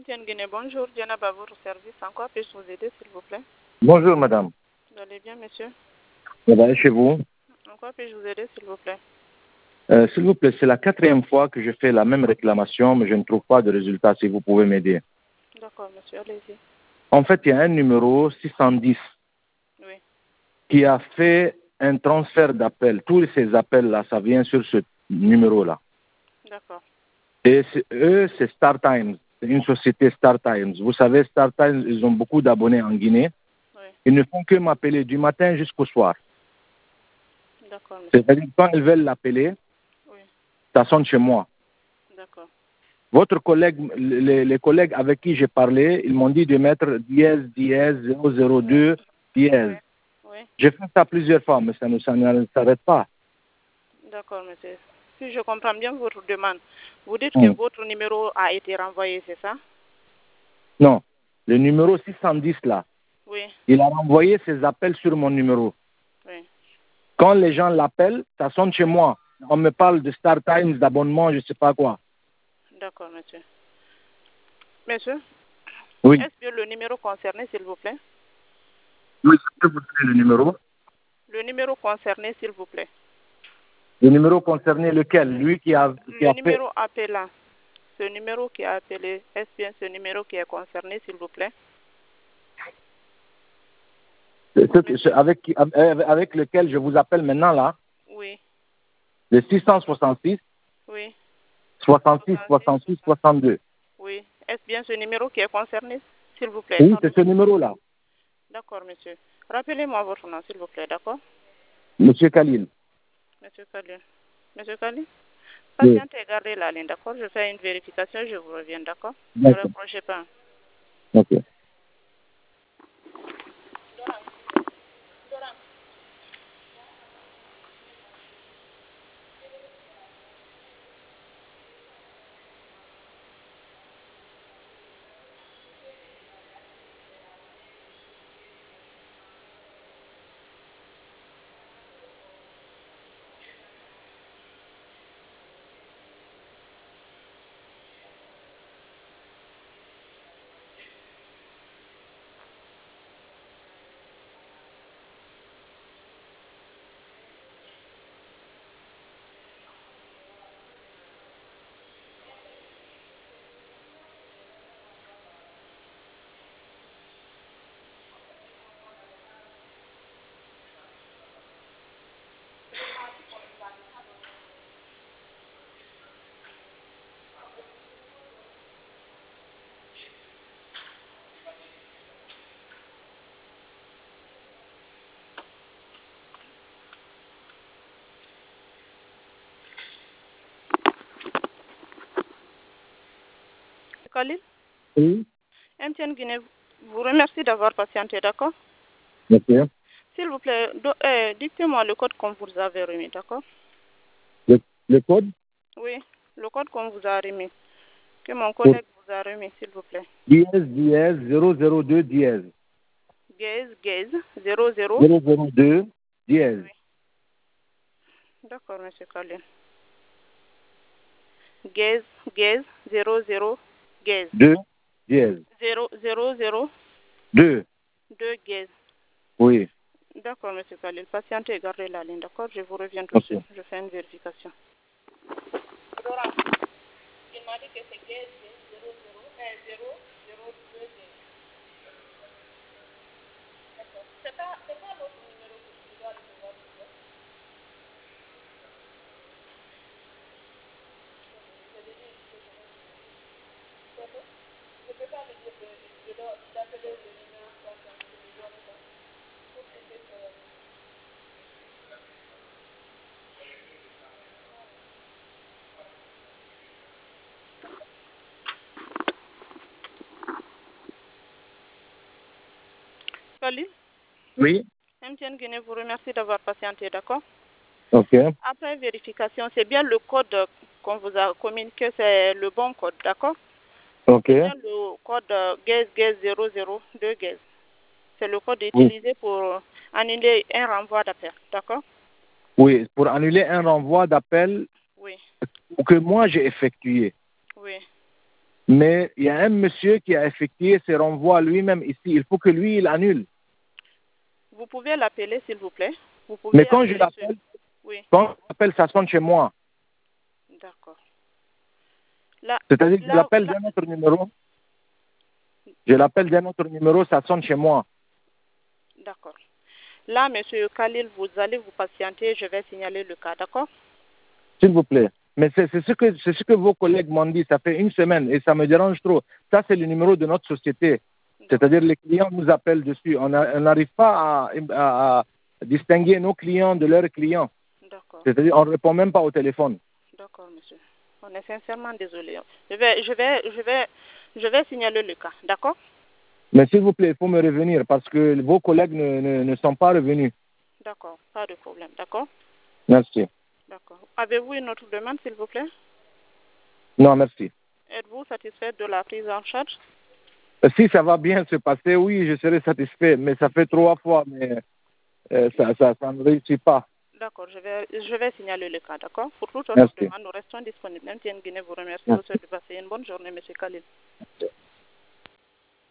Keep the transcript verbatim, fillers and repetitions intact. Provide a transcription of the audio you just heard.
M. Guinée, bonjour. Diana à votre service. En quoi puis-je vous aider, s'il vous plaît? Bonjour, madame. Vous allez bien, monsieur? Ça va chez vous? En quoi puis-je vous aider, s'il vous plaît? Euh, S'il vous plaît, c'est la quatrième fois que je fais la même réclamation, mais je ne trouve pas de résultat, si vous pouvez m'aider. D'accord, monsieur, allez-y. En fait, il y a un numéro six cent dix Oui. qui a fait un transfert d'appels. Tous ces appels-là, ça vient sur ce numéro-là. D'accord. Et c'est- eux, c'est Star Times. C'est une société Star Times. Vous savez, Star Times, ils ont beaucoup d'abonnés en Guinée. Oui. Ils ne font que m'appeler du matin jusqu'au soir. D'accord, monsieur. C'est-à-dire, quand ils veulent l'appeler, Oui. ça sonne chez moi. D'accord. Votre collègue, les, les collègues avec qui j'ai parlé, ils m'ont dit de mettre dièse, dièse, zéro zéro deux, dièse. Oui. J'ai fait ça plusieurs fois, mais ça ne, ça ne s'arrête pas. D'accord, monsieur. Si je comprends bien votre demande, vous dites Hmm. que votre numéro a été renvoyé, c'est ça? Non. Le numéro six cent dix, là, Oui. il a renvoyé ses appels sur mon numéro. Oui. Quand les gens l'appellent, ça sonne chez moi. On me parle de Star Times, d'abonnement, je ne sais pas quoi. D'accord, monsieur. Monsieur, Oui. est-ce que le numéro concerné, s'il vous plaît? Oui, je peux vous donner le numéro. Le numéro concerné, s'il vous plaît. Le numéro concerné, lequel? Lui qui a, qui Le a fait... numéro appelant. Ce numéro qui a appelé, est-ce bien ce numéro qui est concerné, s'il vous plaît? ce- ce- ce- avec, qui- avec avec lequel je vous appelle maintenant, là, Oui. le six cent soixante-six, Oui. soixante-six, soixante-six, soixante-deux. Oui. Est-ce bien ce numéro qui est concerné, s'il vous plaît? Oui, c'est ce numéro-là. D'accord, monsieur. Rappelez-moi votre nom, s'il vous plaît, d'accord? Monsieur Khalil. Monsieur Khalil. Monsieur Khalil? Oui. Patientez, gardez la ligne, d'accord? Je fais une vérification, je vous reviens, d'accord? Ne D'accord. reprochez pas. Ok. Khalil? Oui. M T N Guinée vous remercie d'avoir patienté, d'accord? Ok. S'il vous plaît, do- euh, dites-moi le code qu'on vous avait remis, d'accord? Le, le code? Oui, le code qu'on vous a remis, que mon Pour collègue vous a remis, s'il vous plaît. dièse, dièse, zéro zéro deux, dièse. Gaze, gaze, zéro zéro. zéro zéro deux, dièse. D'accord, monsieur Khalil. Gaze, gaze, zéro zéro, gaze. deux, dièse. zéro zéro zéro, deux. deux gaze. Oui. D'accord, monsieur Khalil. Patientez et gardez la ligne, d'accord? Je vous reviens tout de Ok. suite. Je fais une vérification. Il m'a dit que c'est gaze, zéro zéro, zéro zéro deux gaze. D'accord. C'est pas, c'est pas l'autre numéro que tu dois recevoir, s'il vous plaît. Je l'ai dit, je vais D'accord. Je ne peux pas lui dire que je dois d'appeler le numéro concerné, je lui donne ça. Pour qu'il puisse, euh, Khalil, Oui. M T N Guinée vous remercie d'avoir patienté, d'accord? Ok. Après vérification, c'est bien le code qu'on vous a communiqué, c'est le bon code, d'accord? Ok. C'est bien le code gaze, gaze zéro zéro deux gaze. C'est le code Oui. utilisé pour annuler un renvoi d'appel, d'accord? Oui. Pour annuler un renvoi d'appel Oui, que moi j'ai effectué. oui. Mais il y a un monsieur qui a effectué ses renvois lui-même ici. Il faut que lui, il annule. Vous pouvez l'appeler, s'il vous plaît. Vous pouvez Mais quand je appeler l'appelle, ce- Oui, quand je l'appelle, ça sonne chez moi. d'accord. Là, C'est-à-dire que je là, l'appelle là- d'un autre numéro. Je l'appelle d'un autre numéro, ça sonne chez moi. D'accord. Là, Monsieur Khalil, vous allez vous patienter, je vais signaler le cas, d'accord? S'il vous plaît. Mais c'est c'est ce que c'est ce que vos collègues m'ont dit. Ça fait une semaine et ça me dérange trop. Ça, c'est le numéro de notre société. C'est-à-dire les clients nous appellent dessus. On a- on n'arrive pas à, à- à distinguer nos clients de leurs clients. D'accord. C'est-à-dire on ne répond même pas au téléphone. D'accord, monsieur. On est sincèrement désolé. Je vais, je vais, je vais, je vais signaler le cas, d'accord? Mais s'il vous plaît, il faut me revenir parce que vos collègues ne, ne, ne sont pas revenus. D'accord, pas de problème, d'accord? Merci. D'accord. Avez-vous une autre demande, s'il vous plaît? Non, merci. Êtes-vous satisfait de la prise en charge? Si ça va bien se passer, oui, je serai satisfait. Mais ça fait trois fois, mais euh, ça, ça, ça ne réussit pas. D'accord, je vais, je vais signaler le cas, d'accord? Pour toute autre Merci. demande, nous restons disponibles. M T N Guinée vous remercie. Merci. Vous souhaite de passer une bonne journée, monsieur Khalil.